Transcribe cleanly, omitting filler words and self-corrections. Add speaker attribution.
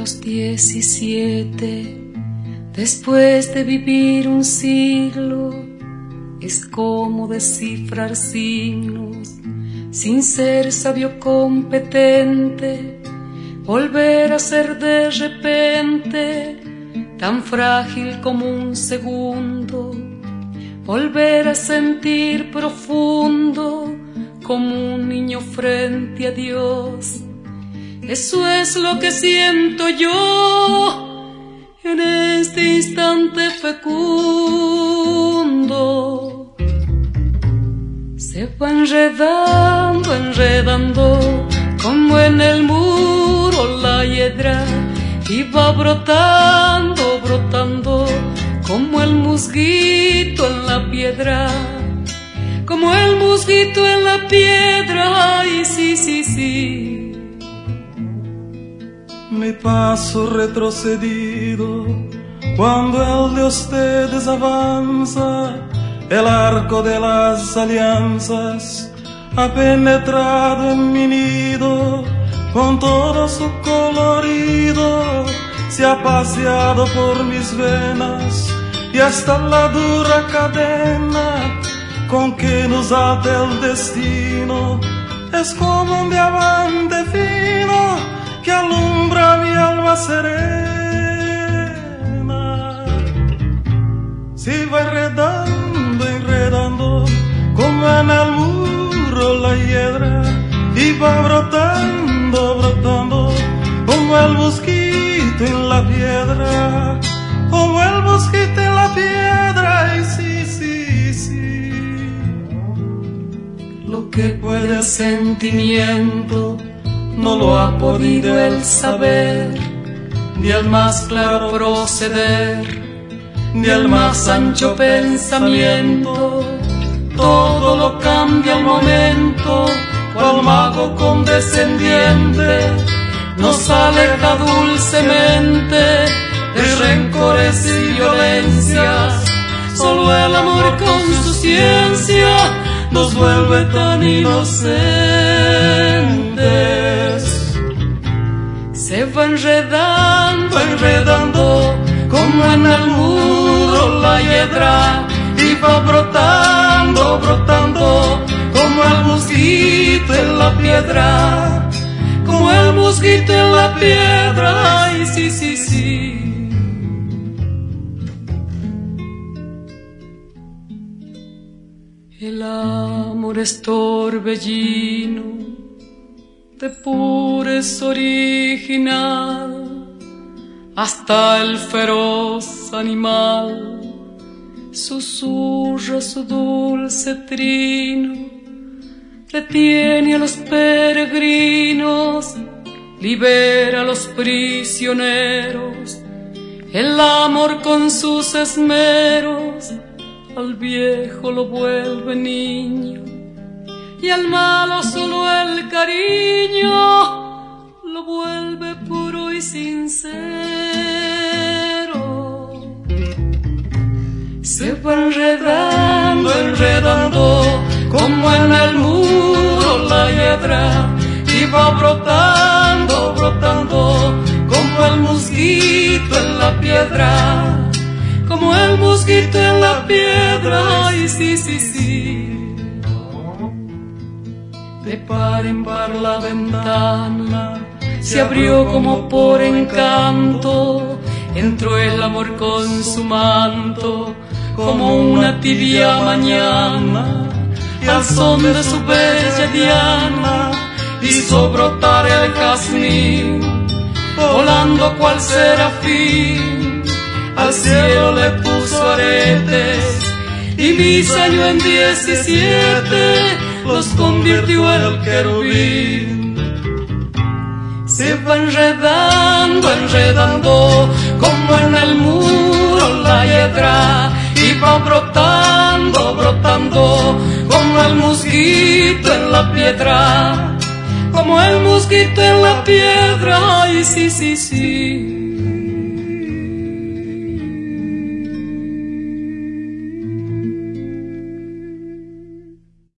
Speaker 1: los 17, después de vivir un siglo, es como descifrar signos, sin ser sabio competente, volver a ser de repente tan frágil como un segundo, volver a sentir profundo como un niño frente a Dios. Eso es lo que siento yo en este instante fecundo. Se va enredando, enredando, como en el muro la hiedra, y va brotando, brotando, como el musguito en la piedra, como el musguito en la piedra. Ay, sí, sí, sí.
Speaker 2: Mi paso retrocedido, cuando el de ustedes avanza, el arco de las alianzas ha penetrado en mi nido, con todo su colorido, se ha paseado por mis venas, y hasta la dura cadena con que nos ata el destino es como un diamante fino que alumbra mi alma serena. Si va enredando, enredando, como en el muro la hiedra, y va brotando, brotando, como el mosquito en la piedra, como el mosquito en la piedra. Y sí, sí, sí.
Speaker 1: Lo que puede el sentimiento no lo ha podido el saber, ni el más claro proceder, ni el más ancho pensamiento. Todo lo cambia al momento, cual mago condescendiente nos aleja dulcemente de rencores y violencias. Solo el amor con su ciencia nos vuelve tan inocentes. Se va enredando, enredando, como en el muro la hiedra, y va brotando, brotando, como el mosquito en la piedra, como el mosquito en la piedra. Ay, sí, sí, sí. El amor es torbellino, de pureza original, hasta el feroz animal susurra su dulce trino, detiene a los peregrinos, libera a los prisioneros. El amor con sus esmeros al viejo lo vuelve niño, y al malo solo el cariño lo vuelve puro y sincero. Se va enredando, enredando, como en el muro la hiedra, y va brotando, brotando, como el mosquito en la piedra, como el mosquito en la piedra. Ay, sí, sí, sí. De par en par la ventana se abrió como por encanto, entró el amor con su manto, como una tibia mañana, al son de su bella diana, hizo brotar el jazmín, volando cual serafín, al cielo le puso aretes, y mis años en 17 los convirtió en el querubín. Se va enredando, enredando, como en el muro la hiedra, y va brotando, brotando, como el mosquito en la piedra, como el mosquito en la piedra. Ay, sí, sí, sí.